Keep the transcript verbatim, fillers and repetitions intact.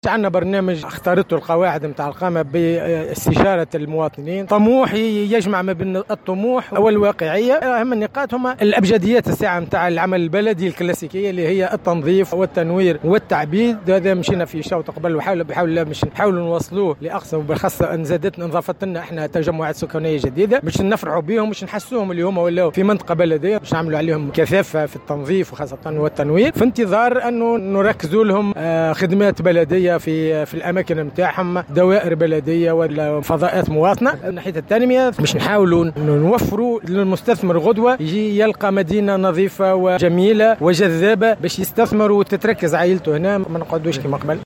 عندنا برنامج اختارته القواعد متاع القامة باستشارة المواطنين، طموح يجمع ما بين الطموح والواقعية. أهم النقاط هما الأبجديات الساعة متاع العمل البلدي الكلاسيكية اللي هي التنظيف والتنوير والتعبيد. هذا مشينا في شوط قبل وحاول بحاول الله باش نحاولوا نوصلوه لأقصى، وبالخاصة أن زادت انضافت لنا احنا تجمعات سكانية جديدة باش نفرحوا بهم، باش نحسوهم اللي هما ولاو في منطقة بلدية، باش نعملوا عليهم كثافة في التنظيف وخاصة والتنوير، في انتظار أنه نركزوا لهم خدمات بلدية في في الاماكن نتاعهم، دوائر بلديه ولا فضاءات مواطنه. من ناحيه التنميه باش نحاولوا نوفروا للمستثمر غدوه يجي يلقى مدينه نظيفه وجميله وجذابه باش يستثمر وتتركز عائلته هنا، ما نقعدوش كما قبل.